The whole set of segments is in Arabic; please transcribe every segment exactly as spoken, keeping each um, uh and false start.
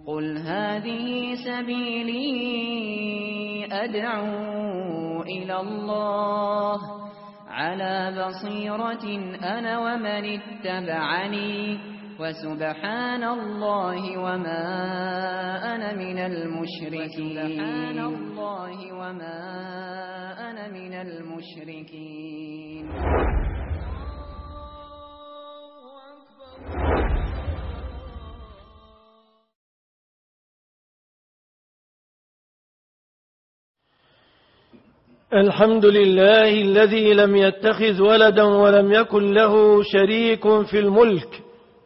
قل هذه سبيلي أدعو إلى الله على بصيرة أنا ومن اتبعني وسبحان الله وما أنا من المشركين وسبحان الله وما أنا من المشركين. الحمد لله الذي لم يتخذ ولدا ولم يكن له شريك في الملك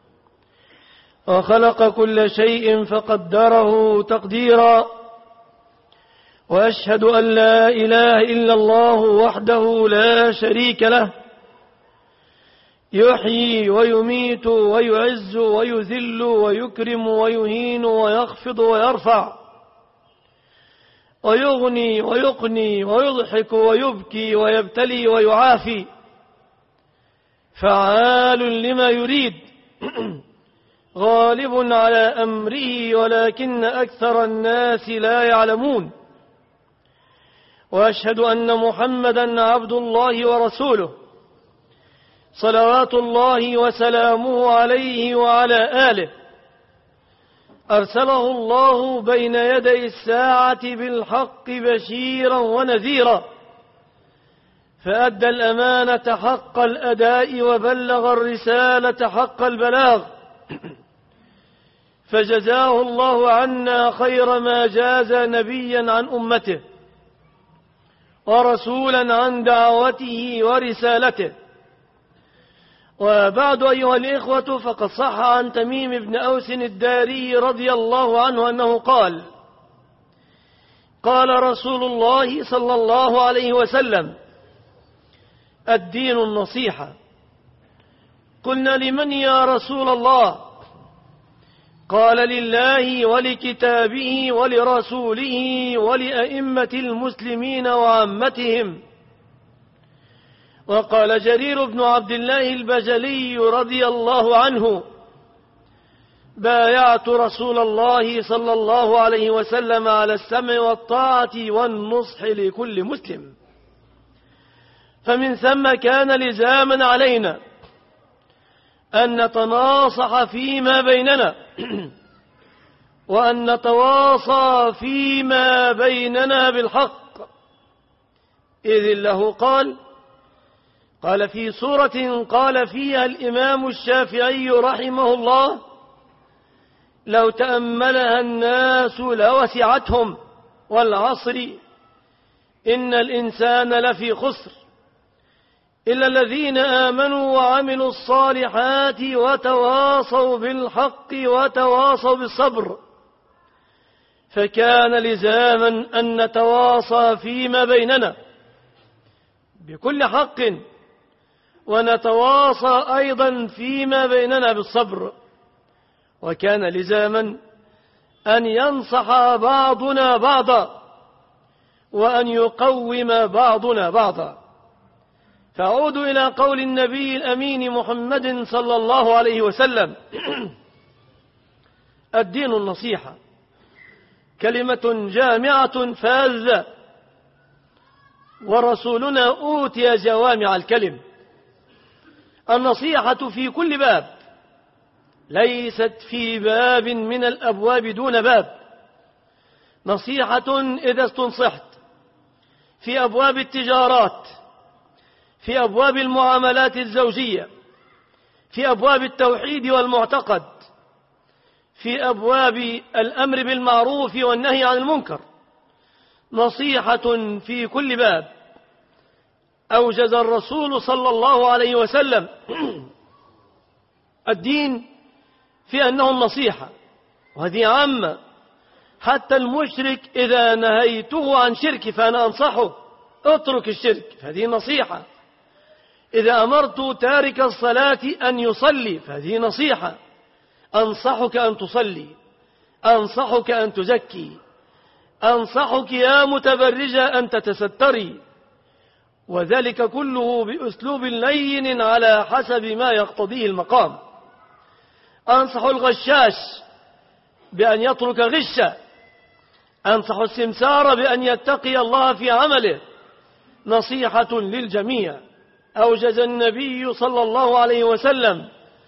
وخلق كل شيء فقدره تقديرا، وأشهد أن لا إله إلا الله وحده لا شريك له يحيي ويميت ويعز ويذل ويكرم ويهين ويخفض ويرفع ويغني ويقني ويضحك ويبكي ويبتلي ويعافي، فعال لما يريد غالب على أمره ولكن أكثر الناس لا يعلمون. وأشهد أن محمدا عبد الله ورسوله صلوات الله وسلامه عليه وعلى آله، أرسله الله بين يدي الساعة بالحق بشيرا ونذيرا، فأدى الأمانة حق الأداء وبلغ الرسالة حق البلاغ، فجزاه الله عنا خير ما جاز نبيا عن أمته ورسولا عن دعوته ورسالته. وبعد أيها الإخوة، فقد صح عن تميم بن أوس الداري رضي الله عنه أنه قال: قال رسول الله صلى الله عليه وسلم: الدين النصيحة. قلنا: لمن يا رسول الله؟ قال: لله ولكتابه ولرسوله ولأئمة المسلمين وعامتهم. وقال جرير بن عبد الله البجلي رضي الله عنه: بايعت رسول الله صلى الله عليه وسلم على السمع والطاعة والنصح لكل مسلم. فمن ثم كان لزاما علينا أن نتناصح فيما بيننا وأن نتواصى فيما بيننا بالحق، إذ الله قال قال في سورة قال فيها الإمام الشافعي رحمه الله: لو تأملها الناس لوسعتهم، والعصر إن الإنسان لفي خسر إلا الذين آمنوا وعملوا الصالحات وتواصوا بالحق وتواصوا بالصبر. فكان لزاما أن نتواصى فيما بيننا بكل حق، ونتواصى أيضا فيما بيننا بالصبر. وكان لزاما أن ينصح بعضنا بعضا وأن يقوم بعضنا بعضا. فأعود إلى قول النبي الأمين محمد صلى الله عليه وسلم: الدين النصيحة، كلمة جامعة فاذة، ورسولنا أوتي جوامع الكلم. النصيحة في كل باب، ليست في باب من الأبواب دون باب. نصيحة إذا استنصحت في أبواب التجارات، في أبواب المعاملات الزوجية، في أبواب التوحيد والمعتقد، في أبواب الأمر بالمعروف والنهي عن المنكر. نصيحة في كل باب. أوجز الرسول صلى الله عليه وسلم الدين في أنه النصيحة، وهذه عامة. حتى المشرك إذا نهيته عن شرك فأنا أنصحه: اترك الشرك، فهذه نصيحة. إذا أمرت تارك الصلاة أن يصلي فهذه نصيحة. أنصحك أن تصلي، أنصحك أن تزكي، أنصحك يا متبرجة أن تتستري، وذلك كله بأسلوب لين على حسب ما يقتضيه المقام. أنصح الغشاش بأن يترك غشا، أنصح السمسار بأن يتقي الله في عمله، نصيحة للجميع. أوجز النبي صلى الله عليه وسلم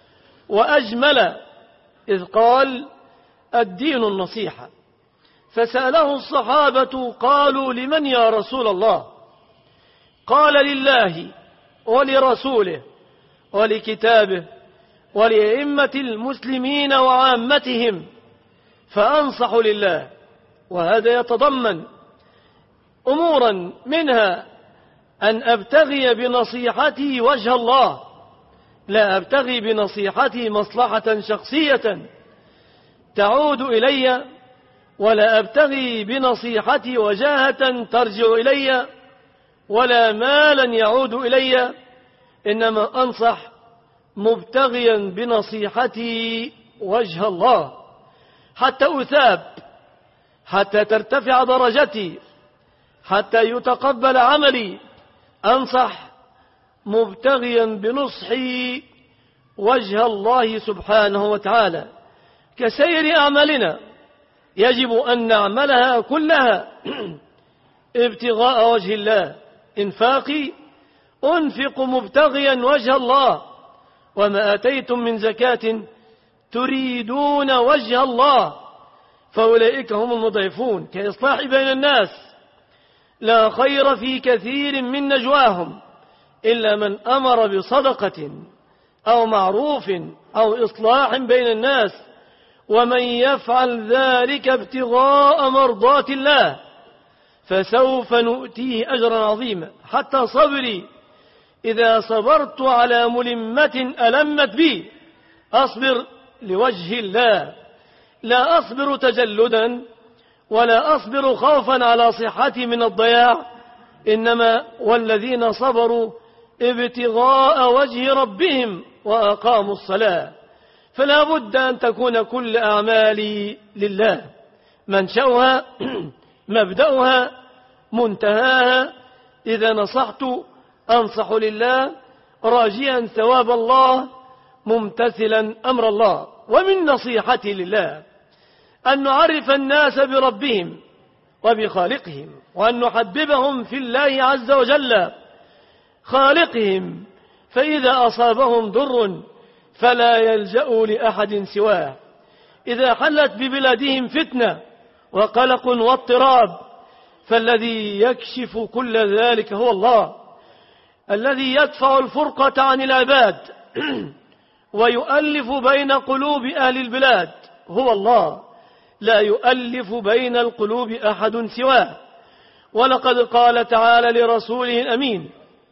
وأجمل إذ قال: الدين النصيحة. فسأله الصحابة قالوا: لمن يا رسول الله؟ قال: لله ولرسوله ولكتابه ولأئمة المسلمين وعامتهم، فأنصح لله. وهذا يتضمن أمورا، منها أن أبتغي بنصيحتي وجه الله، لا أبتغي بنصيحتي مصلحة شخصية تعود إلي، ولا أبتغي بنصيحتي وجاهة ترجع إلي، ولا مالا يعود إلي، إنما أنصح مبتغيا بنصيحتي وجه الله حتى أثاب، حتى ترتفع درجتي، حتى يتقبل عملي. أنصح مبتغيا بنصحي وجه الله سبحانه وتعالى. كسير أعمالنا يجب أن نعملها كلها ابتغاء وجه الله. إنفاقي أنفق مبتغيا وجه الله، وما أتيتم من زكاة تريدون وجه الله فأولئك هم المضعفون. كإصلاح بين الناس، لا خير في كثير من نجواهم إلا من أمر بصدقة أو معروف أو إصلاح بين الناس، ومن يفعل ذلك ابتغاء مرضات الله فسوف نؤتيه أجرا عظيما. حتى صبري إذا صبرت على ملمة ألمت بي أصبر لوجه الله، لا أصبر تجلدا ولا أصبر خوفا على صحتي من الضياع، إنما والذين صبروا ابتغاء وجه ربهم وأقاموا الصلاة. فلا بد أن تكون كل أعمالي لله، منشأها مبدأها منتهاها. إذا نصحت أنصح لله راجيا ثواب الله ممتثلا أمر الله. ومن نصيحتي لله أن نعرف الناس بربهم وبخالقهم، وأن نحببهم في الله عز وجل خالقهم، فإذا أصابهم ضر فلا يلجأوا لأحد سواه. إذا حلت ببلادهم فتنة وقلق واضطراب فالذي يكشف كل ذلك هو الله، الذي يدفع الفرقة عن العباد ويؤلف بين قلوب أهل البلاد هو الله، لا يؤلف بين القلوب أحد سواه. ولقد قال تعالى لرسوله الأمين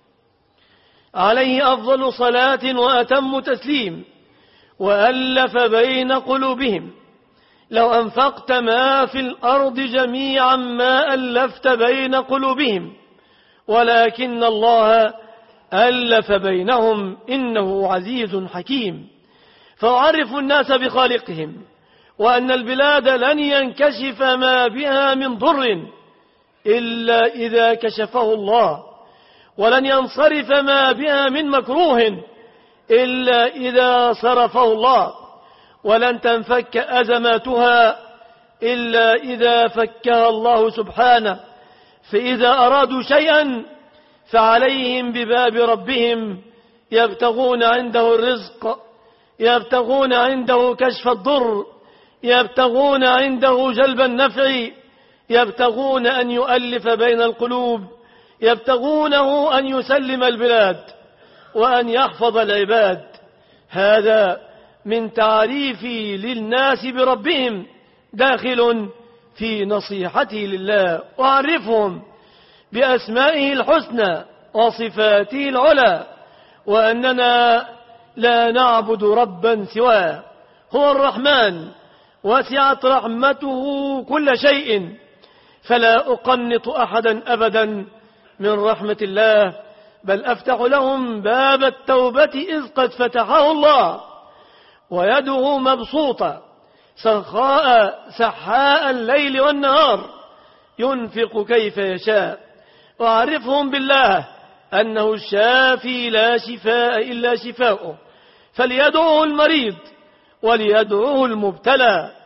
عليه أفضل صلاة وأتم تسليم: وألف بين قلوبهم لو أنفقت ما في الأرض جميعا ما ألفت بين قلوبهم ولكن الله ألف بينهم إنه عزيز حكيم. فأعرف الناس بخالقهم، وأن البلاد لن ينكشف ما بها من ضر إلا إذا كشفه الله، ولن ينصرف ما بها من مكروه إلا إذا صرفه الله، ولن تنفك أزماتها إلا إذا فكها الله سبحانه. فإذا أرادوا شيئا فعليهم بباب ربهم يبتغون عنده الرزق، يبتغون عنده كشف الضر، يبتغون عنده جلب النفع، يبتغون أن يؤلف بين القلوب، يبتغونه أن يسلم البلاد وأن يحفظ العباد. هذا من تعريفي للناس بربهم داخل في نصيحتي لله، وأعرفهم بأسمائه الحسنى وصفاته العلى، وأننا لا نعبد ربا سواه. هو الرحمن وسعت رحمته كل شيء، فلا أقنط أحدا أبدا من رحمة الله، بل أفتح لهم باب التوبة إذ قد فتحه الله، ويده مبسوطة سخاء سحاء الليل والنهار ينفق كيف يشاء. وأعرفهم بالله أنه الشافي لا شفاء إلا شفاؤه، فليدعوه المريض وليدعوه المبتلى.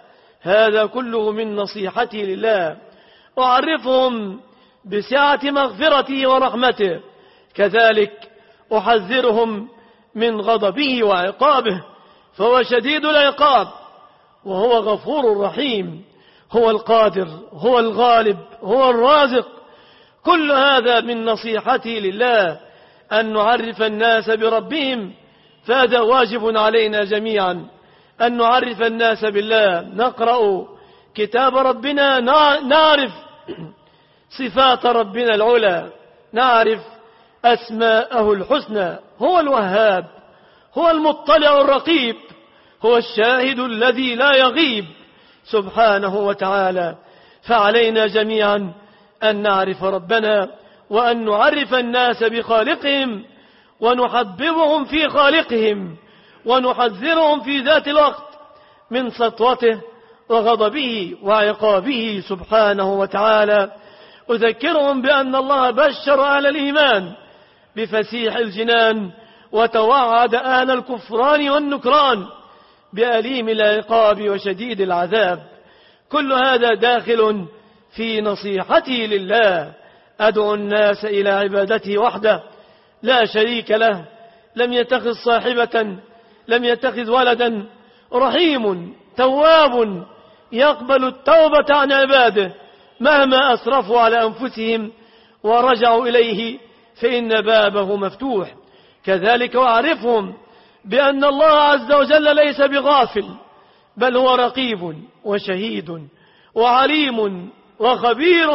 هذا كله من نصيحتي لله. أعرفهم بسعة مغفرته ورحمته، كذلك أحذرهم من غضبه وعقابه، فهو شديد العقاب وهو غفور رحيم، هو القادر، هو الغالب، هو الرازق. كل هذا من نصيحتي لله، أن نعرف الناس بربهم، فهذا واجب علينا جميعا أن نعرف الناس بالله. نقرأ كتاب ربنا نعرف صفات ربنا العلى، نعرف أسماءه الحسنى. هو الوهاب، هو المطلع الرقيب، هو الشاهد الذي لا يغيب سبحانه وتعالى. فعلينا جميعا أن نعرف ربنا، وأن نعرف الناس بخالقهم، ونحببهم في خالقهم، ونحذرهم في ذات الوقت من سطوته وغضبه وعقابه سبحانه وتعالى. أذكرهم بأن الله بشر أهل الإيمان بفسيح الجنان، وتوعد أهل الكفران والنكران بأليم العقاب وشديد العذاب. كل هذا داخل في نصيحتي لله. أدعو الناس إلى عبادته وحده لا شريك له، لم يتخذ صاحبة، لم يتخذ ولدا، رحيم تواب يقبل التوبة عن عباده مهما أسرفوا على أنفسهم ورجعوا إليه، فإن بابه مفتوح. كذلك وأعرفهم بأن الله عز وجل ليس بغافل، بل هو رقيب وشهيد وعليم وخبير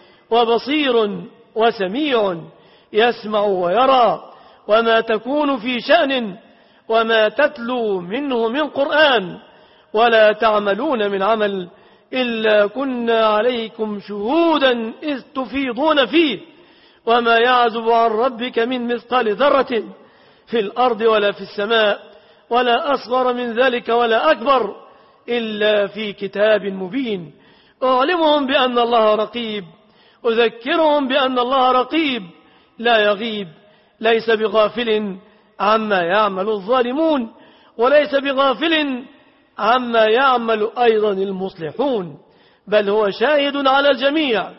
وبصير وسميع، يسمع ويرى. وما تكون في شأن وما تتلو منه من قرآن ولا تعملون من عمل إلا كنا عليكم شهودا إذ تفيضون فيه، وما يعزب عن ربك من مثقال ذرة في الأرض ولا في السماء ولا أصغر من ذلك ولا أكبر إلا في كتاب مبين. أعلمهم بأن الله رقيب، أذكرهم بأن الله رقيب لا يغيب، ليس بغافل عما يعمل الظالمون، وليس بغافل عما يعمل أيضا المصلحون، بل هو شاهد على الجميع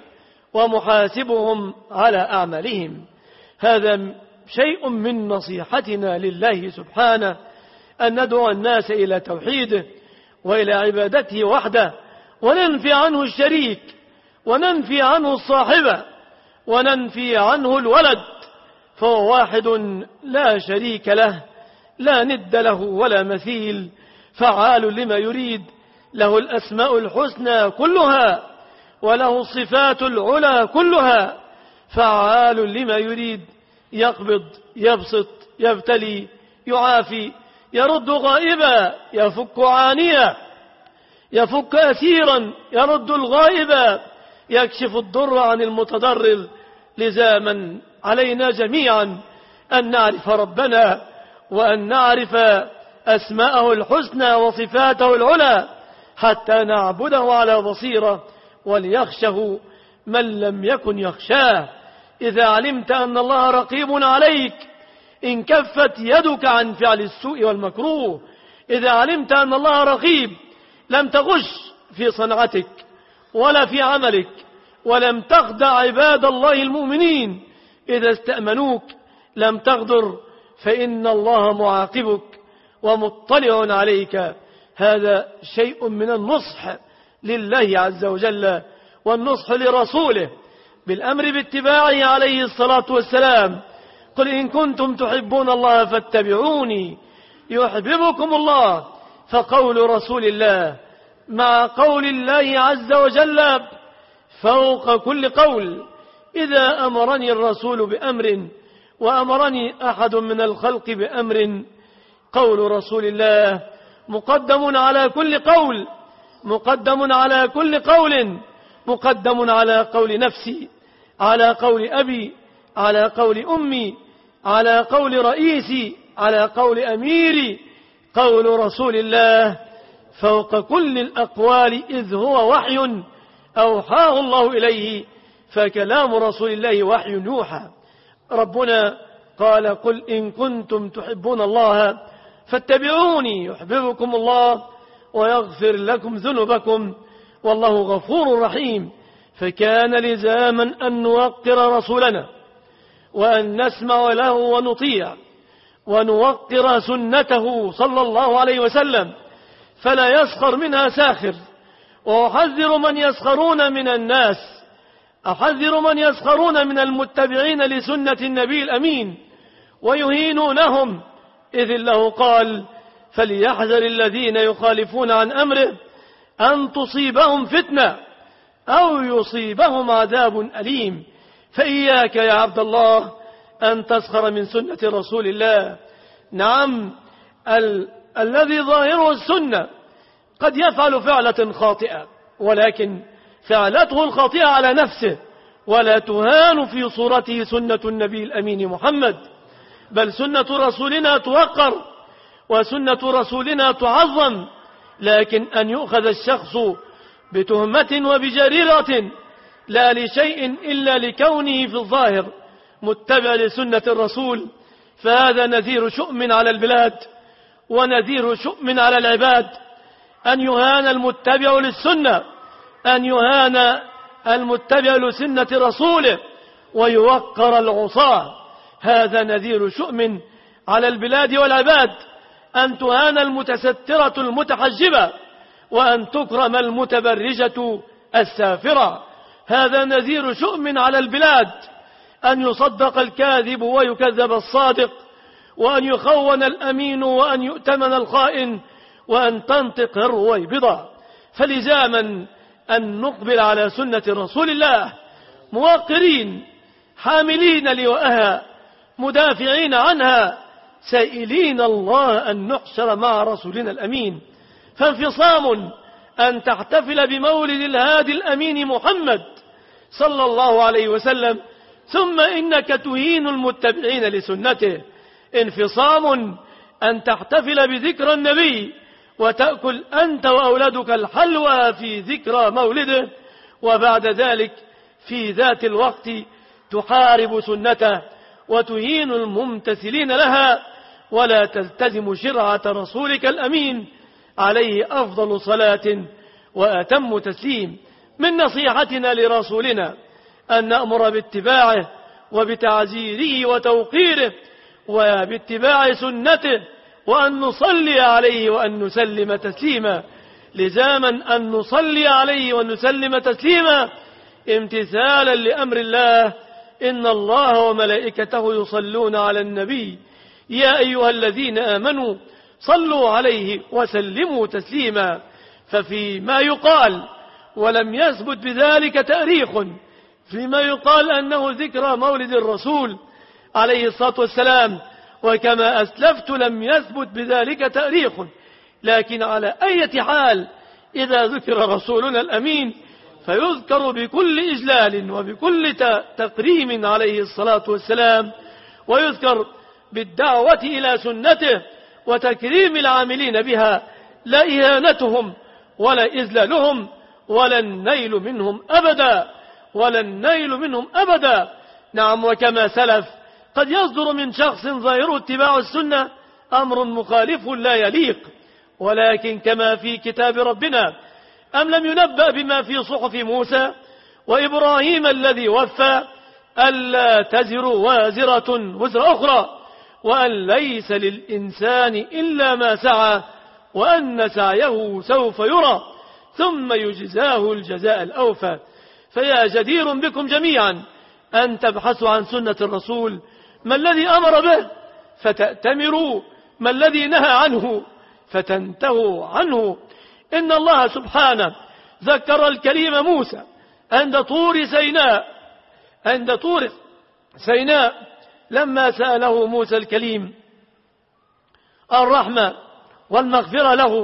ومحاسبهم على أعمالهم. هذا شيء من نصيحتنا لله سبحانه، أن ندعو الناس إلى توحيده وإلى عبادته وحده، وننفي عنه الشريك، وننفي عنه الصاحبة، وننفي عنه الولد، فهو واحد لا شريك له، لا ند له ولا مثيل، فعال لما يريد، له الأسماء الحسنى كلها، وله الصفات العلى كلها، فعال لما يريد، يقبض، يبسط، يبتلي، يعافي، يرد غائبا، يفك عانيا، يفك أسيرا، يرد الغائبا، يكشف الضر عن المتضرر. لزاما علينا جميعا أن نعرف ربنا، وأن نعرف أسماءه الحسنى وصفاته العلى، حتى نعبده على بصيرة، وليخشه من لم يكن يخشاه. إذا علمت أن الله رقيب عليك إن كفت يدك عن فعل السوء والمكروه، إذا علمت أن الله رقيب لم تغش في صنعتك ولا في عملك، ولم تخدع عباد الله المؤمنين إذا استأمنوك، لم تغدر، فإن الله معاقبك ومطلع عليك. هذا شيء من النصح لله عز وجل، والنصح لرسوله بالأمر باتباعه عليه الصلاة والسلام. قل إن كنتم تحبون الله فاتبعوني يحببكم الله. فقول رسول الله مع قول الله عز وجل فوق كل قول. إذا أمرني الرسول بأمر وأمرني أحد من الخلق بأمر، قول رسول الله مقدم على كل قول، مقدم على كل قول، مقدم على قول نفسي، على قول أبي، على قول أمي، على قول رئيسي، على قول أميري. قول رسول الله فوق كل الأقوال، إذ هو وحي أوحاه الله إليه، فكلام رسول الله وحي يوحى. ربنا قال قل إن كنتم تحبون الله فاتبعوني يحببكم الله ويغفر لكم ذنوبكم والله غفور رحيم. فكان لزاما أن نوقر رسولنا وأن نسمع له ونطيع ونوقر سنته صلى الله عليه وسلم، فلا يسخر منها ساخر. وأحذر من يسخرون من الناس، أحذر من يسخرون من المتبعين لسنة النبي الأمين ويهينونهم، إذ الله قال: فليحذر الذين يخالفون عن أمره أن تصيبهم فتنة أو يصيبهم عذاب أليم. فإياك يا عبد الله أن تسخر من سنة رسول الله. نعم، ال الذي ظاهره السنة قد يفعل فعلة خاطئة، ولكن فعلته الخاطئة على نفسه، ولا تهان في صورته سنة النبي الأمين محمد، بل سنة رسولنا توقر وسنة رسولنا تعظم. لكن أن يؤخذ الشخص بتهمة وبجريرة لا لشيء إلا لكونه في الظاهر متبع لسنة الرسول، فهذا نذير شؤم على البلاد ونذير شؤم على العباد. أن يهان المتبع للسنة، أن يهان المتبع لسنة رسوله ويوقر العصاة، هذا نذير شؤم على البلاد والعباد. أن تهان المتسترة المتحجبة وأن تكرم المتبرجة السافرة، هذا نذير شؤم على البلاد. أن يصدق الكاذب ويكذب الصادق، وأن يخون الأمين وأن يؤتمن الخائن، وأن تنطق الرويبضة. فلزاما أن نقبل على سنة رسول الله موقرين حاملين لواءها مدافعين عنها سائلين الله أن نحشر مع رسولنا الأمين. فانفصام أن تحتفل بمولد الهادي الأمين محمد صلى الله عليه وسلم ثم إنك تهين المتبعين لسنته. انفصام أن تحتفل بذكرى النبي وتأكل أنت وأولادك الحلوى في ذكرى مولده، وبعد ذلك في ذات الوقت تحارب سنته وتهين الممتثلين لها، ولا تلتزم شرعة رسولك الأمين عليه أفضل صلاة وأتم تسليم. من نصيحتنا لرسولنا أن نأمر باتباعه وبتعزيره وتوقيره وباتباع سنته، وأن نصلي عليه وأن نسلم تسليما. لزاما أن نصلي عليه وأن نسلم تسليما امتثالا لأمر الله: إن الله وملائكته يصلون على النبي يا أيها الذين آمنوا صلوا عليه وسلموا تسليما. ففيما يقال ولم يثبت بذلك تاريخ، فيما يقال أنه ذكرى مولد الرسول عليه الصلاة والسلام، وكما أسلفت لم يثبت بذلك تاريخ، لكن على أي حال إذا ذكر رسولنا الأمين فيذكر بكل إجلال وبكل تكريم عليه الصلاة والسلام، ويذكر بالدعوة إلى سنته وتكريم العاملين بها، لا إهانتهم ولا إذلالهم ولا النيل منهم أبدا ولا النيل منهم أبدا. نعم، وكما سلف قد يصدر من شخص ظاهره اتباع السنة أمر مخالف لا يليق، ولكن كما في كتاب ربنا: أم لم ينبأ بما في صحف موسى وإبراهيم الذي وفى ألا تزر وازرة وزر أخرى وأن ليس للإنسان إلا ما سعى وأن سعيه سوف يرى ثم يجزاه الجزاء الأوفى. فيا جدير بكم جميعا أن تبحثوا عن سنة الرسول، ما الذي أمر به فتأتمروا، ما الذي نهى عنه فتنتهوا عنه. إن الله سبحانه ذكر الكريم موسى عند طور سيناء عند طور سيناء لما سأله موسى الكليم الرحمة والمغفرة له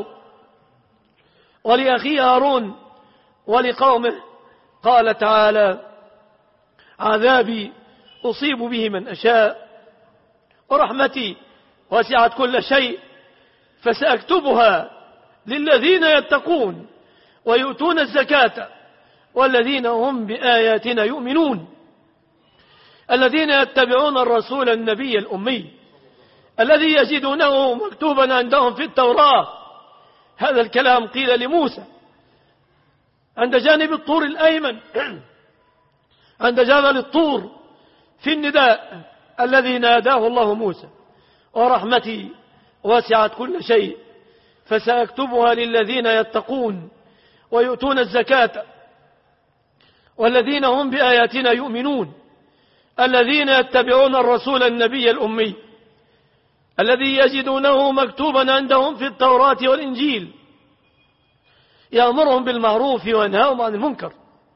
ولأخيه هارون ولقومه، قال تعالى: عذابي أصيب به من أشاء ورحمتي وسعت كل شيء فسأكتبها للذين يتقون ويؤتون الزكاة والذين هم بآياتنا يؤمنون، الذين يتبعون الرسول النبي الأمي الذي يجدونه مكتوبا عندهم في التوراة هذا الكلام قيل لموسى عند جانب الطور الأيمن عند جبل الطور في النداء الذي ناداه الله موسى: ورحمتي وسعت كل شيء فسأكتبها للذين يتقون ويؤتون الزكاة والذين هم بآياتنا يؤمنون الذين يتبعون الرسول النبي الأمي الذي يجدونه مكتوبا عندهم في التوراة والإنجيل يأمرهم بالمعروف وينهاهم عن المنكر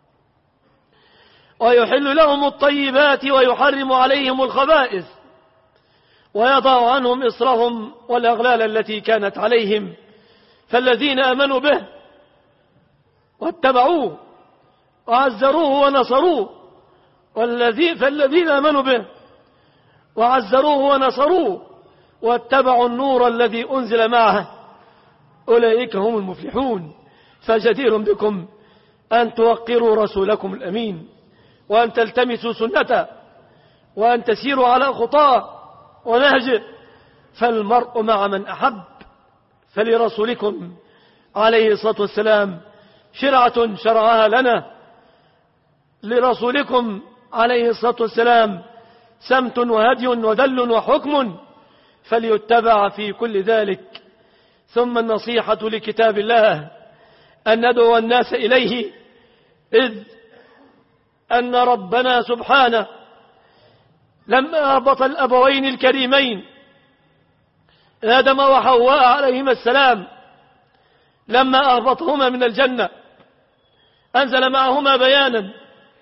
ويحل لهم الطيبات ويحرم عليهم الخبائث ويضع عنهم إصرهم والأغلال التي كانت عليهم فالذين آمنوا به واتبعوه وعزروه ونصروه والذين فالذين آمنوا به وعزروه ونصروه واتبعوا النور الذي أنزل معه أولئك هم المفلحون. فجدير بكم أن توقروا رسولكم الأمين وأن تلتمسوا سنته وأن تسيروا على خطاه ونهجه، فالمرء مع من أحب. فلرسولكم عليه الصلاة والسلام شرعة شرعها لنا، لرسولكم عليه الصلاة والسلام سمت وهدي ودل وحكم فليتبع في كل ذلك. ثم النصيحة لكتاب الله أن ندعو الناس إليه، إذ أن ربنا سبحانه لما أهبط الأبوين الكريمين آدم وحواء عليهما السلام، لما أهبطهما من الجنة أنزل معهما بيانا،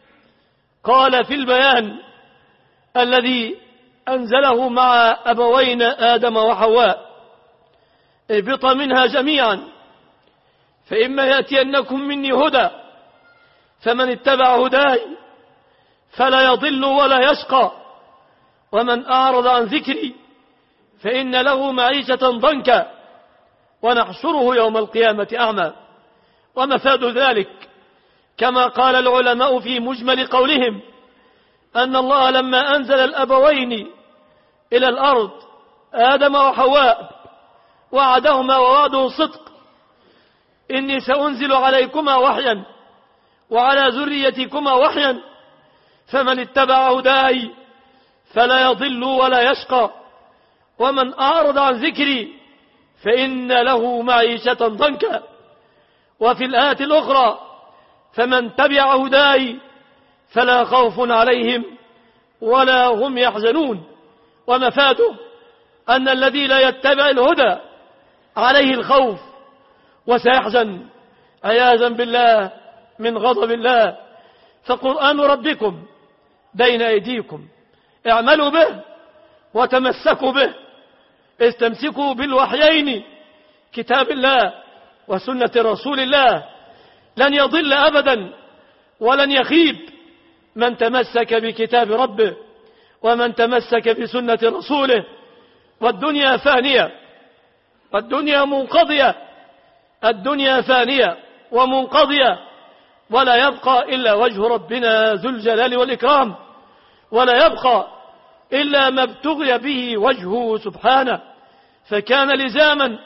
قال في البيان الذي أنزله مع أبوين آدم وحواء: اهبط منها جميعا فإما يأتينكم مني هدى فمن اتبع هداي فلا يضل ولا يشقى ومن أعرض عن ذكري فإن له معيشة ضنكا ونحشره يوم القيامة أعمى. ومفاد ذلك كما قال العلماء في مجمل قولهم أن الله لما أنزل الأبوين إلى الأرض آدم وحواء وعدهما ووعده صدق: إني سأنزل عليكما وحيا وعلى ذريتكما وحيا فمن اتبع هداي فلا يضل ولا يشقى ومن أعرض عن ذكري فإن له معيشة ضنكا. وفي الآية الأخرى: فمن تبع هداي فلا خوف عليهم ولا هم يحزنون. ومفاده أن الذي لا يتبع الهدى عليه الخوف وسيحزن عياذا بالله من غضب الله. فقرآن ربكم بين أيديكم، اعملوا به وتمسكوا به، استمسكوا بالوحيين كتاب الله وسنة رسول الله. لن يضل أبدا ولن يخيب من تمسك بكتاب ربه ومن تمسك بسنة رسوله. والدنيا فانية، والدنيا منقضية، الدنيا فانية ومنقضية، ولا يبقى إلا وجه ربنا ذو الجلال والإكرام، ولا يبقى إلا ما ابتغي به وجهه سبحانه. فكان لزاما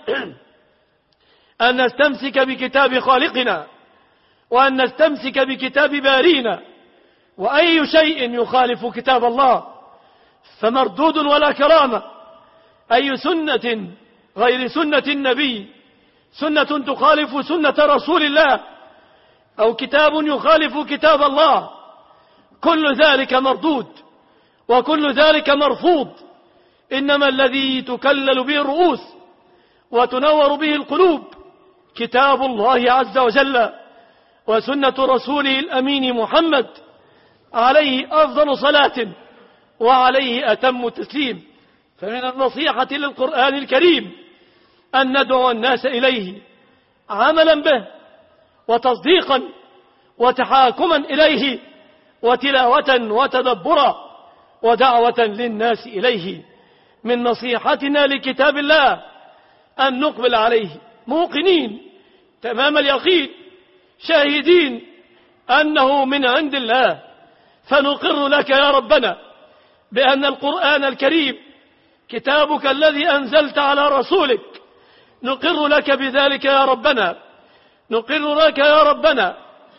أن نستمسك بكتاب خالقنا وأن نستمسك بكتاب بارينا، وأي شيء يخالف كتاب الله فمردود ولا كرامة. أي سنة غير سنة النبي، سنة تخالف سنة رسول الله، أو كتاب يخالف كتاب الله، كل ذلك مردود وكل ذلك مرفوض. إنما الذي تكلل به الرؤوس وتنور به القلوب كتاب الله عز وجل وسنة رسوله الأمين محمد عليه أفضل صلاة وعليه أتم تسليم. فمن النصيحة للقرآن الكريم أن ندعو الناس إليه عملا به وتصديقا وتحاكما إليه وتلاوة وتدبرا ودعوة للناس إليه. من نصيحتنا لكتاب الله أن نقبل عليه موقنين تمام اليقين شاهدين أنه من عند الله، فنقر لك يا ربنا بأن القرآن الكريم كتابك الذي أنزلت على رسولك نقر لك بذلك يا ربنا، نقر لك يا ربنا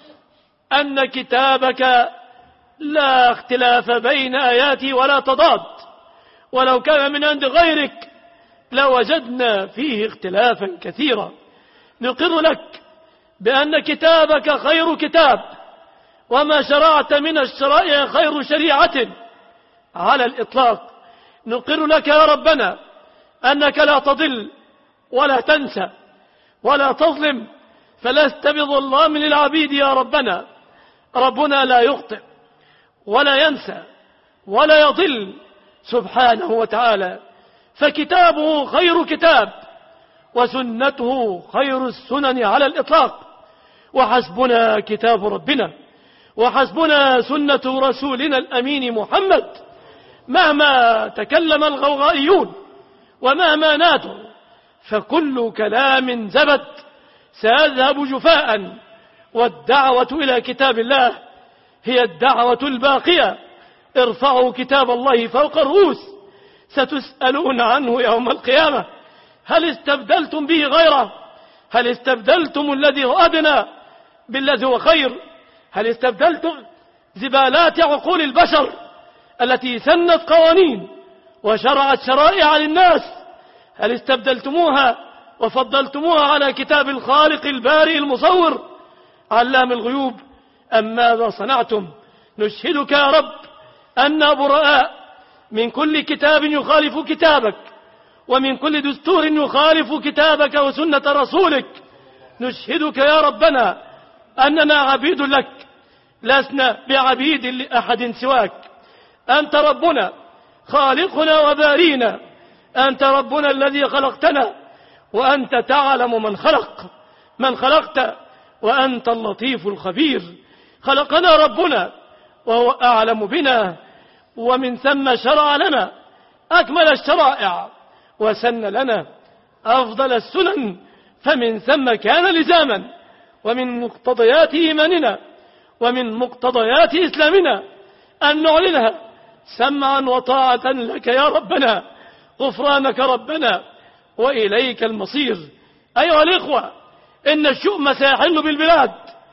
أن كتابك لا اختلاف بين آياته ولا تضاد، ولو كان من عند غيرك لوجدنا فيه اختلافا كثيرا. نقر لك بأن كتابك خير كتاب، وما شرعت من الشرائع خير شريعة على الإطلاق. نقر لك يا ربنا أنك لا تضل ولا تنسى ولا تظلم، فلست بظلام للعبيد يا ربنا. ربنا لا يخطئ ولا ينسى ولا يضل سبحانه وتعالى، فكتابه خير كتاب وسنته خير السنن على الإطلاق. وحسبنا كتاب ربنا وحسبنا سنة رسولنا الأمين محمد، مهما تكلم الغوغائيون ومهما ناتوا، فكل كلام زبد سيذهب جفاء، والدعوة إلى كتاب الله هي الدعوة الباقية. ارفعوا كتاب الله فوق الرؤوس، ستسألون عنه يوم القيامة. هل استبدلتم به غيره؟ هل استبدلتم الذي هو أدنى بالذي هو خير؟ هل استبدلتم زبالات عقول البشر التي سنت قوانين وشرعت شرائع للناس؟ هل استبدلتموها وفضلتموها على كتاب الخالق البارئ المصور علام الغيوب؟ أم ماذا صنعتم؟ نشهدك يا رب أن براء من كل كتاب يخالف كتابك، ومن كل دستور يخالف كتابك وسنة رسولك. نشهدك يا ربنا أننا عبيد لك، لسنا بعبيد لأحد سواك. أنت ربنا خالقنا وبارينا، أنت ربنا الذي خلقتنا، وأنت تعلم من خلق من خلقت، وأنت اللطيف الخبير. خلقنا ربنا وهو أعلم بنا، ومن ثم شرع لنا أكمل الشرائع وسن لنا أفضل السنن، فمن ثم كان لزاما ومن مقتضيات إيماننا ومن مقتضيات إسلامنا أن نعلنها سمعا وطاعة لك يا ربنا. غفرانك ربنا وإليك المصير. أيها الإخوة، إن الشؤم سيحل بالبلاد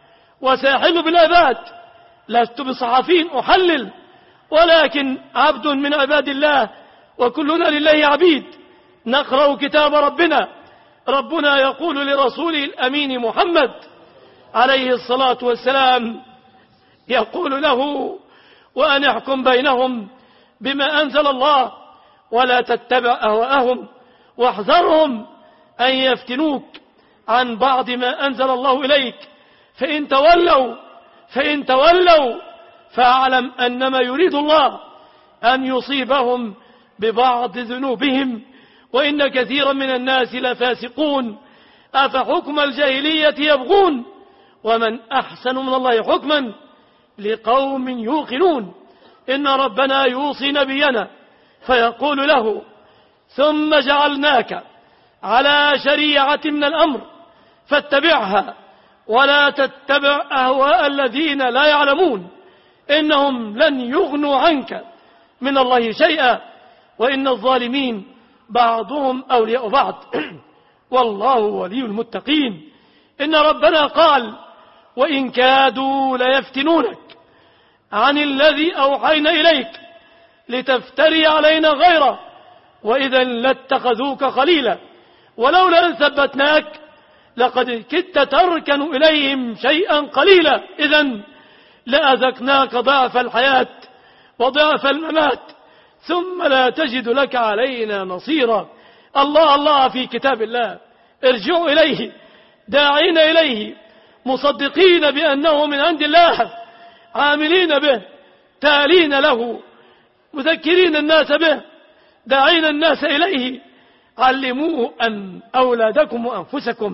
وسيحل بالعباد. لست بصحفي أحلل، ولكن عبد من عباد الله، وكلنا لله عبيد. نقرأ كتاب ربنا، ربنا يقول لرسوله الأمين محمد عليه الصلاة والسلام، يقول له: وأن احكم بينهم بما أنزل الله ولا تتبع أهواءهم واحذرهم أن يفتنوك عن بعض ما أنزل الله إليك، فإن تولوا فإن تولوا فاعلم أنما يريد الله أن يصيبهم ببعض ذنوبهم وإن كثيرا من الناس لفاسقون. أفحكم الجاهلية يبغون ومن أحسن من الله حكما لقوم يوقنون. إن ربنا يوصي نبينا فيقول له: ثم جعلناك على شريعة من الأمر فاتبعها ولا تتبع أهواء الذين لا يعلمون إنهم لن يغنوا عنك من الله شيئا وإن الظالمين بعضهم أولياء بعض والله ولي المتقين. إن ربنا قال: وإن كادوا ليفتنونك عن الذي أوحينا إليك لتفتري علينا غيره وإذا لاتخذوك خليلا ولولا أن ثبتناك لقد كدت تركن إليهم شيئا قليلا إذن لأذقناك ضعف الحياة وضعف الممات ثم لا تجد لك علينا نصيرا. الله الله في كتاب الله، ارجعوا إليه داعين إليه مصدقين بأنه من عند الله، عاملين به تالين له مذكرين الناس به داعين الناس إليه. علموه أن أولادكم وأنفسكم،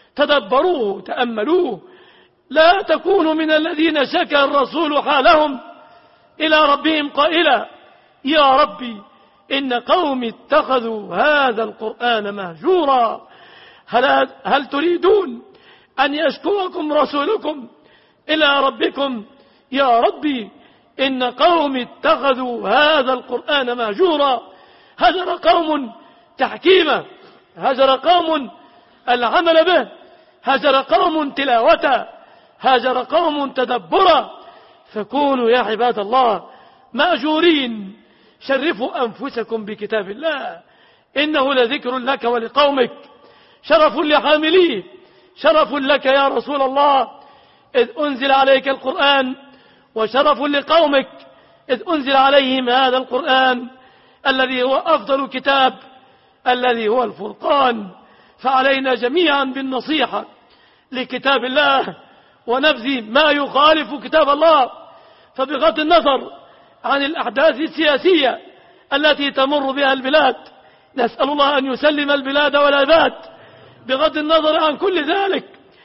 تدبروه تأملوه، لا تكونوا من الذين شكى الرسول حالهم إلى ربهم قائلا: يا ربي إن قومي اتخذوا هذا القرآن مهجورا. هل, هل تريدون أن يشكوكم رسولكم إلى ربكم: يا ربي إن قومي اتخذوا هذا القرآن مهجورا. هجر قوم تحكيمه هجر قوم العمل به، هجر قوم تلاوته، هجر قوم تدبره. فكونوا يا عباد الله مأجورين، شرفوا أنفسكم بكتاب الله، إنه لذكر لك ولقومك، شرف لحامليه، شرف لك يا رسول الله إذ أنزل عليك القرآن، وشرف لقومك إذ أنزل عليهم هذا القرآن الذي هو أفضل كتاب، الذي هو الفرقان. فعلينا جميعا بالنصيحة لكتاب الله ونبذ ما يخالف كتاب الله. فبغض النظر عن الأحداث السياسية التي تمر بها البلاد، نسأل الله أن يسلم البلاد والعباد، بغض النظر عن كل ذلك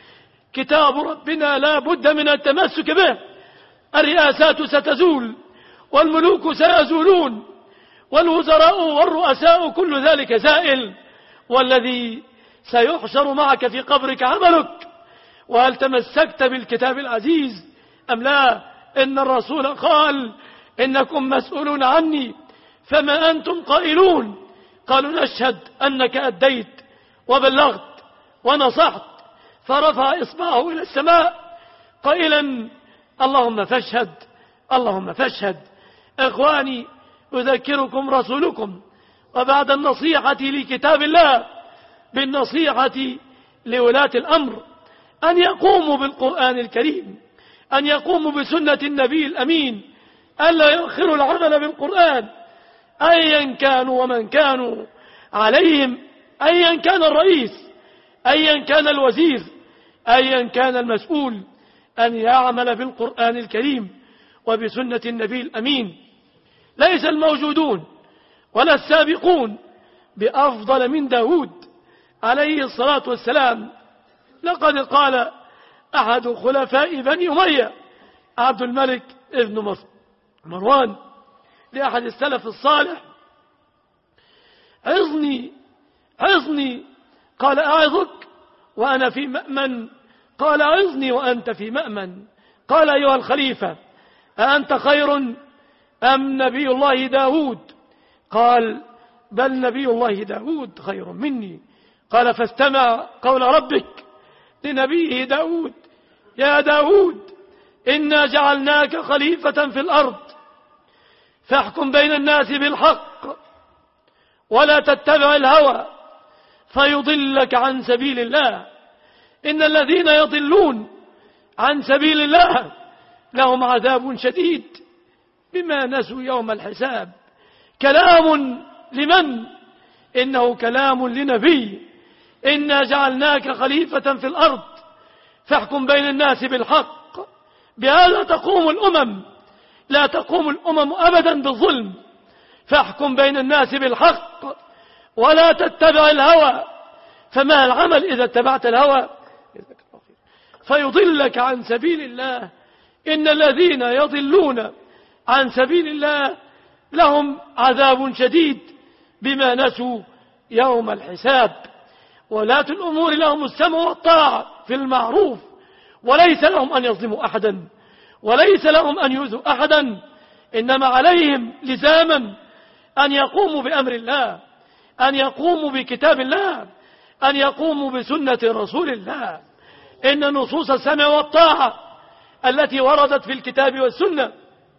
كتاب ربنا لا بد من التمسك به. الرئاسات ستزول والملوك سيزولون والوزراء والرؤساء كل ذلك زائل، والذي سيحشر معك في قبرك عملك. وهل تمسكت بالكتاب العزيز أم لا؟ إن الرسول قال إنكم مسؤولون عني فما أنتم قائلون؟ قالوا نشهد أنك أديت وبلغت ونصحت. فرفع إصبعه إلى السماء قائلا اللهم فاشهد، اللهم فاشهد. إخواني، أذكركم رسولكم وبعد النصيحة لكتاب الله بالنصيحة لولاة الأمر أن يقوموا بالقرآن الكريم، أن يقوموا بسنة النبي الأمين، ألا يؤخروا العمل بالقرآن أيا كانوا ومن كانوا عليهم، أيا كان الرئيس، أيا كان الوزير، أيا كان المسؤول، أن يعمل بالقرآن الكريم وبسنة النبي الأمين. ليس الموجودون ولا السابقون بأفضل من داود عليه الصلاة والسلام. لقد قال أحد خلفاء بني أمية عبد الملك ابن مروان لأحد السلف الصالح عظني عظني، قال أعظك وأنا في مأمن، قال عظني وأنت في مأمن. قال أيها الخليفة أأنت خير أم نبي الله داود؟ قال بل نبي الله داود خير مني. قال فاستمع قول ربك لنبيه داود يا داود إنا جعلناك خليفة في الأرض فاحكم بين الناس بالحق ولا تتبع الهوى فيضلك عن سبيل الله إن الذين يضلون عن سبيل الله لهم عذاب شديد بما نسوا يوم الحساب. كلام لمن؟ إنه كلام لنبي. إنا جعلناك خليفة في الأرض فاحكم بين الناس بالحق. بهذا تقوم الأمم، لا تقوم الأمم أبدا بالظلم. فاحكم بين الناس بالحق ولا تتبع الهوى. فما العمل إذا اتبعت الهوى؟ فيضلك عن سبيل الله. إن الذين يضلون عن سبيل الله لهم عذاب شديد بما نسوا يوم الحساب. ولاة الأمور لهم السمع والطاعة في المعروف، وليس لهم أن يظلموا أحدا، وليس لهم أن يؤذوا أحدا، إنما عليهم لزاما أن يقوموا بأمر الله، أن يقوموا بكتاب الله، أن يقوموا بسنة رسول الله. إن نصوص السمع والطاعة التي وردت في الكتاب والسنة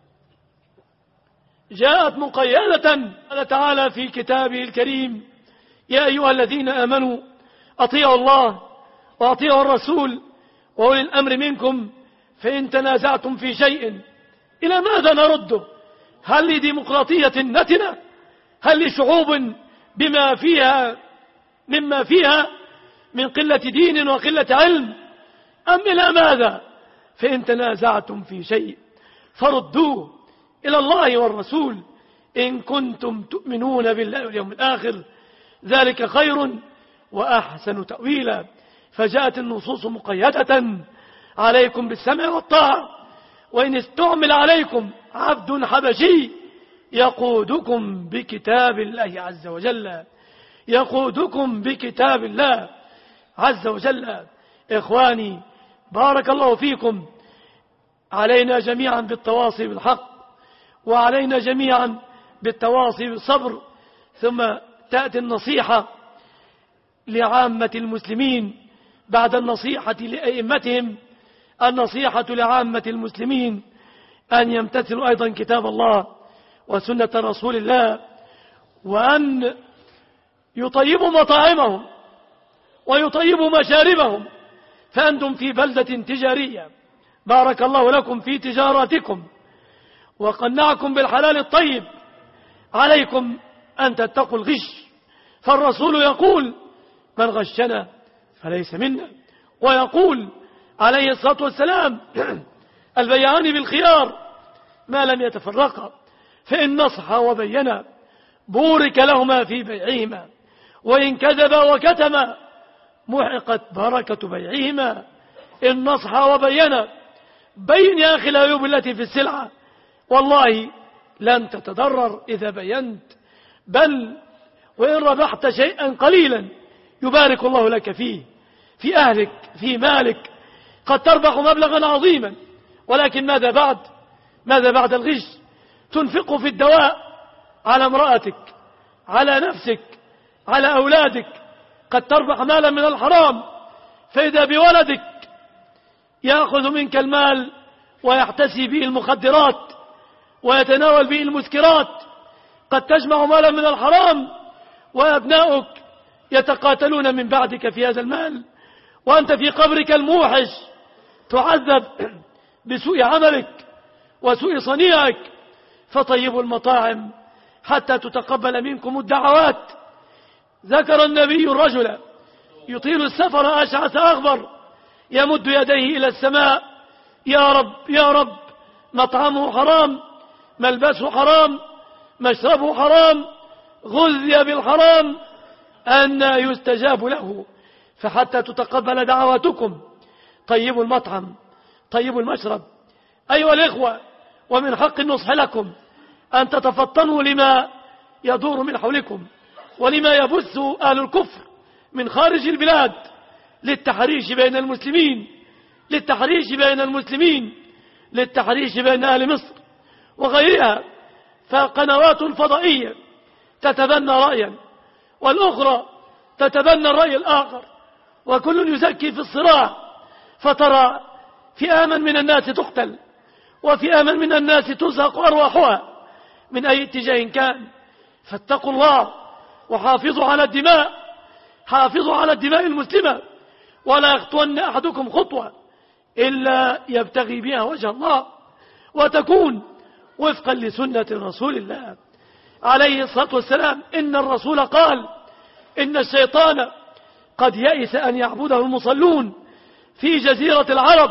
جاءت مقيدة. قال تعالى في كتابه الكريم يا أيها الذين آمنوا أطيعوا الله وأطيعوا الرسول وأولي الأمر منكم فإن تنازعتم في شيء إلى ماذا نرده؟ هل لديمقراطية نتنة؟ هل لشعوب بما فيها مما فيها من قلة دين وقلة علم، أم إلى ماذا؟ فإن تنازعتم في شيء فردوه إلى الله والرسول إن كنتم تؤمنون بالله واليوم الآخر ذلك خير وأحسن تأويلا. فجاءت النصوص مقيدة عليكم بالسمع والطاعة. وإن استعمل عليكم عبد حبشي يقودكم بكتاب الله عز وجل، يقودكم بكتاب الله عز وجل. إخواني بارك الله فيكم، علينا جميعا بالتواصي بالحق، وعلينا جميعا بالتواصي بالصبر. ثم تأتي النصيحة لعامة المسلمين بعد النصيحة لأئمتهم النصيحة لعامة المسلمين أن يمتثلوا أيضا كتاب الله وسنة رسول الله، وأن يطيبوا مطاعمهم ويطيبوا مشاربهم، فأنتم في بلدة تجارية بارك الله لكم في تجاراتكم وقنعكم بالحلال الطيب، عليكم أن تتقوا الغش، فالرسول يقول من غشنا فليس منا، ويقول عليه الصلاة والسلام البيعان بالخيار ما لم يتفرقا، فإن نصحا وبينا بورك لهما في بيعهما، وإن كذبا وكتما محقت بركة بيعهما. إن نصحا وبينا، بين يا أخي العيوب التي في السلعة، والله لن تتضرر إذا بينت، بل وإن ربحت شيئا قليلا يبارك الله لك فيه، في أهلك في مالك، قد تربح مبلغا عظيما، ولكن ماذا بعد ماذا بعد الغش؟ تنفق في الدواء على امرأتك، على نفسك، على أولادك، قد تربح مالا من الحرام، فإذا بولدك يأخذ منك المال ويحتسي به المخدرات ويتناول به المسكرات، قد تجمع مالا من الحرام وأبناؤك يتقاتلون من بعدك في هذا المال، وأنت في قبرك الموحش تعذب بسوء عملك وسوء صنيعك. فطيبوا المطاعم حتى تتقبل منكم الدعوات. ذكر النبي الرجل يطيل السفر أشعث أغبر يمد يديه إلى السماء يا رب يا رب، مطعمه حرام، ملبسه حرام، مشربه حرام، غذي بالحرام، أن يستجاب له؟ فحتى تتقبل دعواتكم طيبوا المطعم، طيبوا المشرب. أيها الإخوة، ومن حق النصح لكم أن تتفطنوا لما يدور من حولكم ولما يبث أهل الكفر من خارج البلاد للتحريش بين المسلمين للتحريش بين المسلمين للتحريش بين أهل مصر وغيرها. فقنوات فضائية تتبنى رأيا والأخرى تتبنى الرأي الآخر، وكل يزكي في الصراع، فترى فئاما من الناس تقتل وفئاما من الناس تزهق أرواحها من أي اتجاه كان. فاتقوا الله وحافظوا على الدماء، حافظوا على الدماء المسلمة، ولا يخطون أحدكم خطوة إلا يبتغي بها وجه الله، وتكون وفقا لسنة رسول الله عليه الصلاة والسلام. إن الرسول قال إن الشيطان قد يئس أن يعبده المصلون في جزيرة العرب،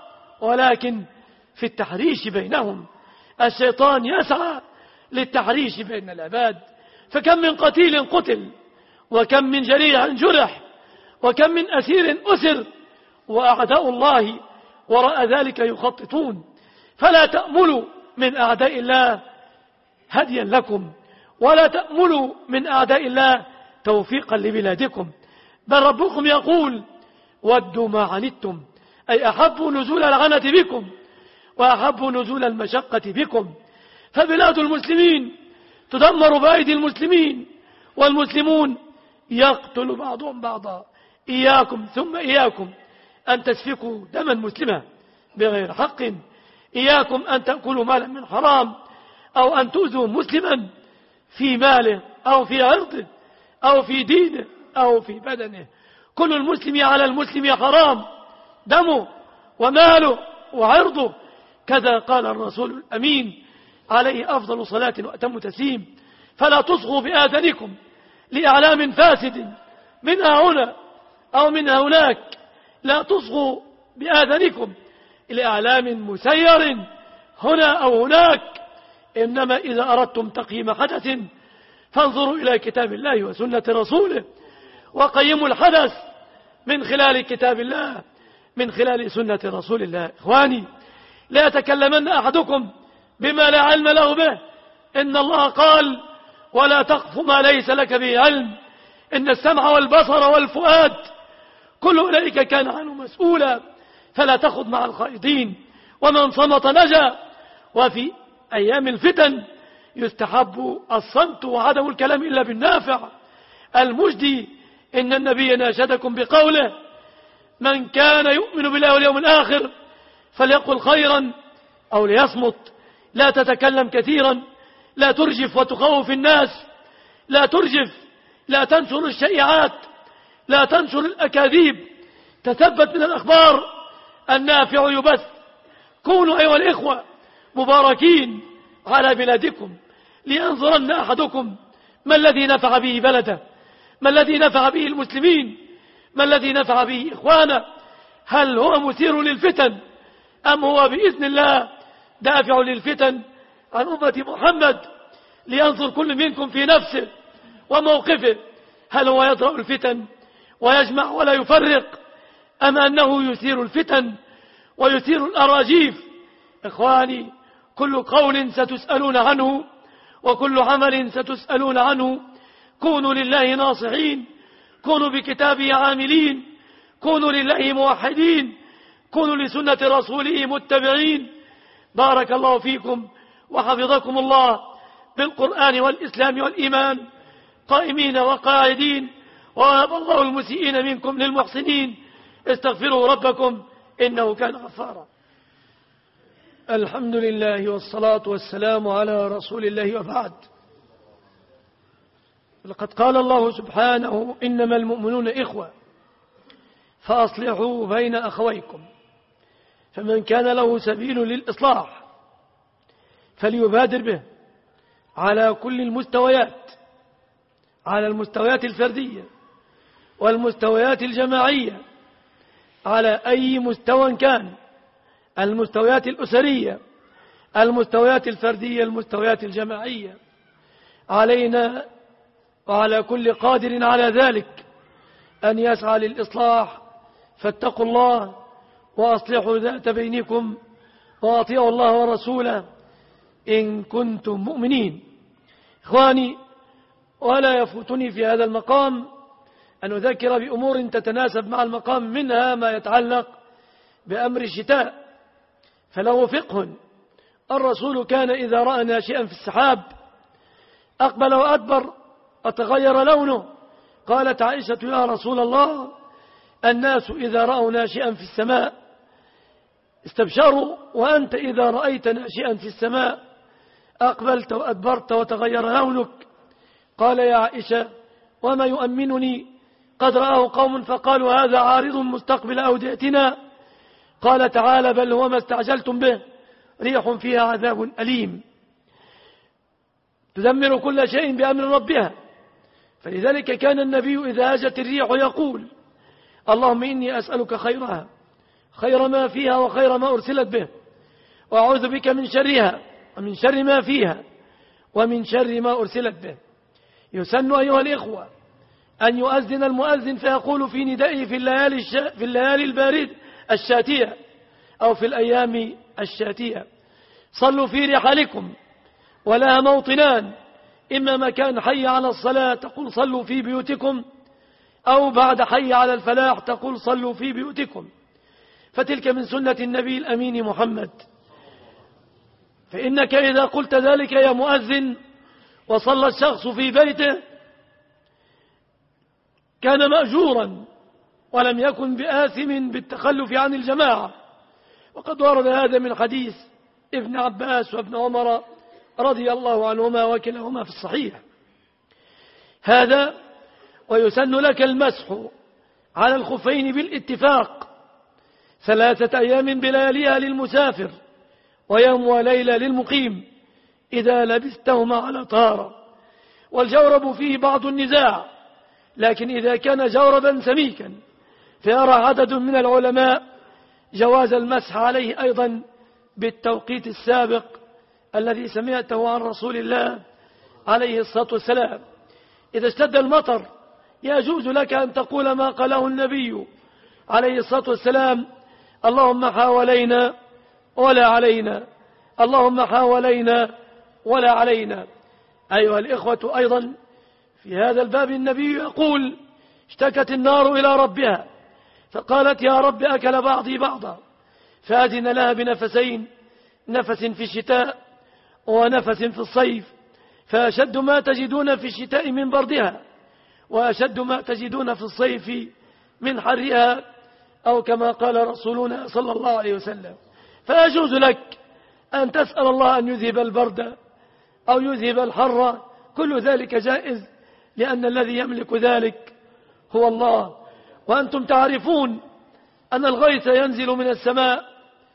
ولكن في التحريش بينهم الشيطان يسعى للتحريش بين العباد. فكم من قتيل قتل، وكم من جريح جرح، وكم من أسير أسر، وأعداء الله وراء ذلك يخططون. فلا تأملوا من أعداء الله هديا لكم، ولا تأملوا من أعداء الله توفيقا لبلادكم، بل ربكم يقول ودوا ما عنتم، أي أحبوا نزول العنة بكم وأحبوا نزول المشقة بكم. فبلاد المسلمين تدمر بأيدي المسلمين، والمسلمون يقتل بعضهم بعضا. إياكم ثم إياكم أن تسفكوا دما مسلما بغير حق، إياكم أن تأكلوا مالا من حرام، أو أن تؤذوا مسلما في ماله أو في عرضه أو في دينه أو في بدنه. كل المسلم على المسلم حرام، دمه وماله وعرضه، كذا قال الرسول الأمين عليه أفضل صلاة وأتم تسليم. فلا تصغوا بآذانكم لإعلام فاسد منها هنا أو منها هناك، لا تصغوا بآذانكم لإعلام مسير هنا أو هناك، إنما إذا أردتم تقييم حدث فانظروا إلى كتاب الله وسنة رسوله، وقيموا الحدث من خلال كتاب الله من خلال سنة رسول الله. إخواني، لا يتكلمن أحدكم بما لا علم له به، إن الله قال ولا تقف ما ليس لك به علم، إن السمع والبصر والفؤاد كل أولئك كان عنه مسؤولا، فلا تخض مع الخائضين، ومن صمت نجا. وفي أيام الفتن يستحب الصمت وعدم الكلام إلا بالنافع. المجدي إن النبي ناشدكم بقوله: من كان يؤمن بالله واليوم الآخر فليقل خيرا أو ليصمت. لا تتكلم كثيرا، لا ترجف وتخوف الناس، لا ترجف، لا تنشر الشائعات، لا تنشر الأكاذيب، تثبت من الأخبار النافع يبث. كونوا أيها الإخوة مباركين على بلادكم، لينظرن أحدكم ما الذي نفع به بلده، ما الذي نفع به المسلمين، ما الذي نفع به إخوانا. هل هو مثير للفتن أم هو بإذن الله دافع للفتن عن أمة محمد؟ لينظر كل منكم في نفسه وموقفه، هل هو يدرأ الفتن ويجمع ولا يفرق، أم أنه يثير الفتن ويثير الأراجيف؟ إخواني، كل قول ستسألون عنه وكل عمل ستسألون عنه. كونوا لله ناصحين، كونوا بكتابه عاملين، كونوا لله موحدين، كونوا لسنة رسوله متبعين. بارك الله فيكم وحفظكم الله بالقرآن والإسلام والإيمان، قائمين وقاعدين، ووهب الله المسيئين منكم للمحسنين. استغفروا ربكم إنه كان غفارا. الحمد لله والصلاة والسلام على رسول الله، وبعد. لقد قال الله سبحانه: إنما المؤمنون إخوة فأصلحوا بين أخويكم. فمن كان له سبيل للإصلاح فليبادر به على كل المستويات، على المستويات الفردية والمستويات الجماعية، على أي مستوى كان، المستويات الأسرية، المستويات الفردية، المستويات الجماعية. علينا وعلى كل قادر على ذلك أن يسعى للإصلاح. فاتقوا الله وأصلحوا ذات بينكم وأطيعوا الله ورسوله إن كنتم مؤمنين. إخواني، ولا يفوتني في هذا المقام أن أذكر بأمور تتناسب مع المقام، منها ما يتعلق بأمر الشتاء، فله فقه. الرسول كان إذا رأى ناشئا في السحاب أقبل وأدبر وتغير لونه. قالت عائشة: يا رسول الله، الناس إذا رأوا ناشئا في السماء استبشروا، وأنت إذا رأيت ناشئا في السماء أقبلت وأدبرت وتغير لونك. قال: يا عائشة، وما يؤمنني؟ قد رآه قوم فقالوا هذا عارض مستقبل أوديتنا. قال تعالى: بل هو ما استعجلتم به، ريح فيها عذاب أليم تدمر كل شيء بأمر ربها. فلذلك كان النبي إذا هاجت الريح يقول: اللهم إني أسألك خيرها، خير ما فيها وخير ما أرسلت به، وأعوذ بك من شرها ومن شر ما فيها ومن شر ما أرسلت به. يسن أيها الإخوة أن يؤذن المؤذن فيقول في ندائه في الليالي, الش... في الليالي البارد الشاتية أو في الأيام الشاتية: صلوا في رحالكم، ولها موطنان، إما مكان حي على الصلاة تقول صلوا في بيوتكم، أو بعد حي على الفلاح تقول صلوا في بيوتكم. فتلك من سنة النبي الأمين محمد. فإنك إذا قلت ذلك يا مؤذن وصلى الشخص في بيته كان مأجورا ولم يكن بآثم بالتخلف عن الجماعة. وقد ورد هذا من حديث ابن عباس وابن عمر رضي الله عنهما وكلاهما في الصحيح. هذا ويسن لك المسح على الخفين بالاتفاق ثلاثة أيام بلياليها للمسافر، ويوم وليلة للمقيم إذا لبستهما على طهارة. والجورب فيه بعض النزاع، لكن إذا كان جوربا سميكا فيرى عدد من العلماء جواز المسح عليه أيضا بالتوقيت السابق الذي سمعته عن رسول الله عليه الصلاة والسلام. إذا اشتد المطر يجوز لك أن تقول ما قاله النبي عليه الصلاة والسلام: اللهم حاولينا ولا علينا، اللهم حاولينا ولا علينا. أيها الإخوة، أيضا في هذا الباب النبي يقول: اشتكت النار إلى ربها فقالت يا رب أكل بعضي بعضا، فأذن لها بنفسين، نفس في الشتاء ونفس في الصيف، فأشد ما تجدون في الشتاء من بردها، وأشد ما تجدون في الصيف من حرها، أو كما قال رسولنا صلى الله عليه وسلم. فيجوز لك أن تسأل الله أن يذهب البرد أو يذهب الحر، كل ذلك جائز، لأن الذي يملك ذلك هو الله. وأنتم تعرفون أن الغيث ينزل من السماء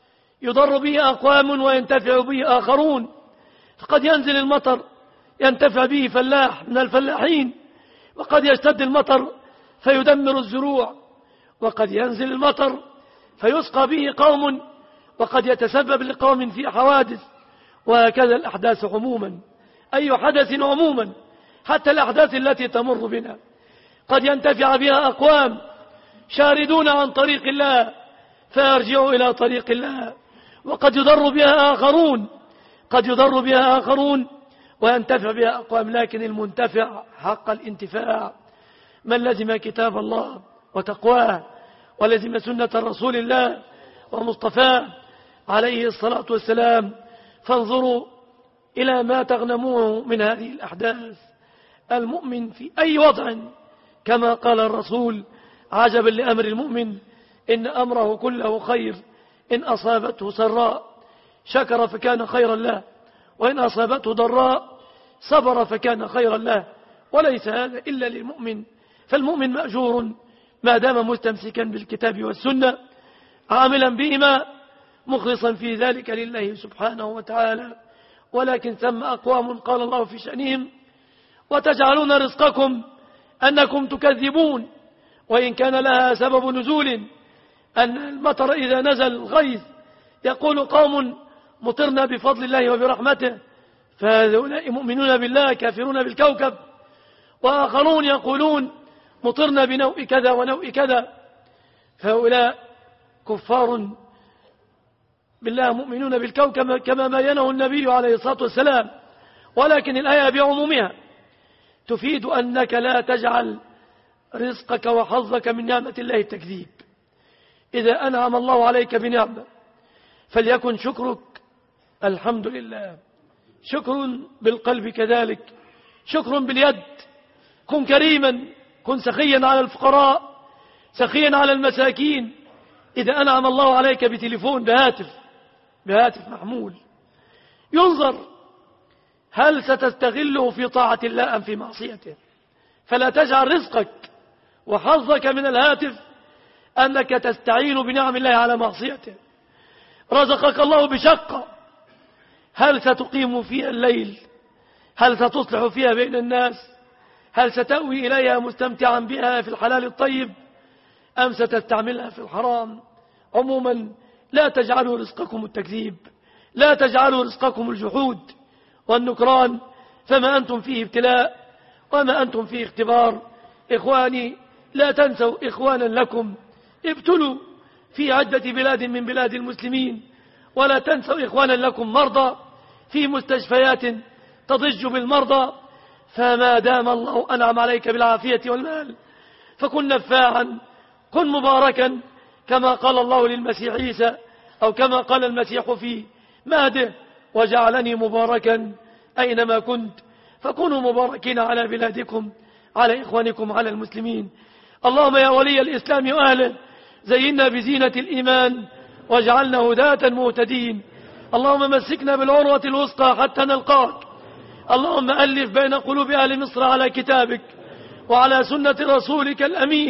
يضر به أقوام وينتفع به آخرون. فقد ينزل المطر ينتفع به فلاح من الفلاحين، وقد يشتد المطر فيدمر الزروع، وقد ينزل المطر فيسقى به قوم، وقد يتسبب لقوم في حوادث. وهكذا الأحداث عموما، أي حدث عموما، حتى الأحداث التي تمر بنا قد ينتفع بها أقوام شاردون عن طريق الله فيرجعوا إلى طريق الله، وقد يضر بها آخرون قد يضر بها آخرون وينتفع بها أقوام. لكن المنتفع حق الانتفاع من لزم كتاب الله وتقواه، ولزم سنة رسول الله ومصطفاه عليه الصلاة والسلام. فانظروا إلى ما تغنموه من هذه الأحداث. المؤمن في أي وضع كما قال الرسول: عجبا لأمر المؤمن إن أمره كله خير، إن أصابته سراء شكر فكان خيرا له، وإن أصابته ضراء صبر فكان خيرا له. وليس هذا إلا للمؤمن. فالمؤمن مأجور ما دام مستمسكا بالكتاب والسنة، عاملا بهما مخلصا في ذلك لله سبحانه وتعالى. ولكن ثم أقوام قال الله في شأنهم: وتجعلون رزقكم أنكم تكذبون. وإن كان لها سبب نزول أن المطر إذا نزل الغيث يقول قوم: مطرنا بفضل الله وبرحمته، فهؤلاء مؤمنون بالله كافرون بالكوكب. وآخرون يقولون: مطرنا بنوء كذا ونوء كذا، فهؤلاء كفار بالله مؤمنون بالكوكب كما بينه النبي عليه الصلاة والسلام. ولكن الآية بعمومها تفيد أنك لا تجعل رزقك وحظك من نعمة الله التكذيب. إذا أنعم الله عليك بنعمة فليكن شكرك الحمد لله، شكر بالقلب كذلك، شكر باليد. كن كريما، كن سخيا على الفقراء، سخيا على المساكين. إذا أنعم الله عليك بتليفون، بهاتف بهاتف محمول، ينظر هل ستستغله في طاعة الله أم في معصيته. فلا تجعل رزقك وحظك من الهاتف أنك تستعين بنعم الله على معصيته. رزقك الله بشقة، هل ستقيم فيها الليل؟ هل ستصلح فيها بين الناس؟ هل ستأوي إليها مستمتعا بها في الحلال الطيب أم ستستعملها في الحرام؟ عموما لا تجعلوا رزقكم التكذيب، لا تجعلوا رزقكم الجحود والنكران، فما أنتم فيه ابتلاء وما أنتم فيه اختبار. إخواني لا تنسوا إخوانا لكم ابتلوا في عدة بلاد من بلاد المسلمين، ولا تنسوا إخوانا لكم مرضى في مستشفيات تضج بالمرضى. فما دام الله أنعم عليك بالعافية والمال فكن نفاعا، كن مباركا، كما قال الله للمسيح عيسى، أو كما قال المسيح في مهده: وجعلني مباركا أينما كنت. فكونوا مباركين على بلادكم، على إخوانكم، على المسلمين. اللهم يا ولي الإسلام وأهله زينا بزينة الإيمان واجعلنا هداة مهتدين. اللهم مسكنا بالعروة الوثقى حتى نلقاك. اللهم ألف بين قلوب أهل مصر على كتابك وعلى سنة رسولك الأمين.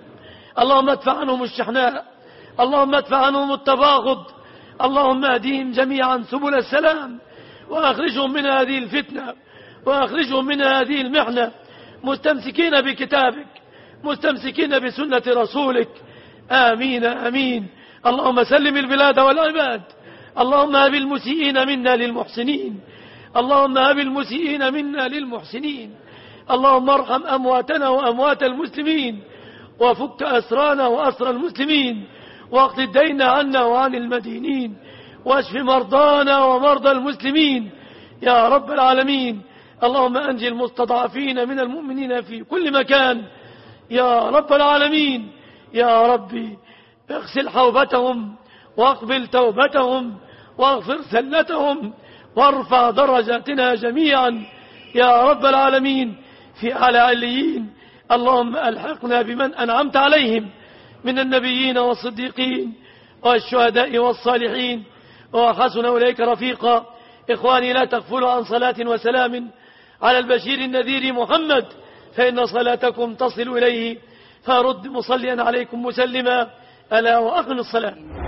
اللهم ادفع عنهم الشحناء، اللهم ادفع عنهم التباغض، اللهم اهديهم جميعا سبل السلام، وأخرجهم من هذه الفتنة، وأخرجهم من هذه المحنة مستمسكين بكتابك، مستمسكين بسنة رسولك. آمين آمين. اللهم سلم البلاد والعباد. اللهم هب المسيئين منا للمحسنين، اللهم هب المسيئين منا للمحسنين. اللهم ارحم أمواتنا وأموات المسلمين، وفك أسرانا وأسر المسلمين، واقض الدين عنا وعن المدينين، واشف مرضانا ومرضى المسلمين يا رب العالمين. اللهم أنجي المستضعفين من المؤمنين في كل مكان يا رب العالمين. يا ربي اغسل حوبتهم واقبل توبتهم واغفر ثلتهم وارفع درجاتنا جميعا يا رب العالمين في أعلى عليين. اللهم ألحقنا بمن أنعمت عليهم من النبيين والصديقين والشهداء والصالحين وحسن أولئك رفيقا. إخواني لا تغفلوا عن صلاة وسلام على البشير النذير محمد، فإن صلاتكم تصل إليه، فرد مصليا عليكم مسلما. ألا وأقم الصلاة.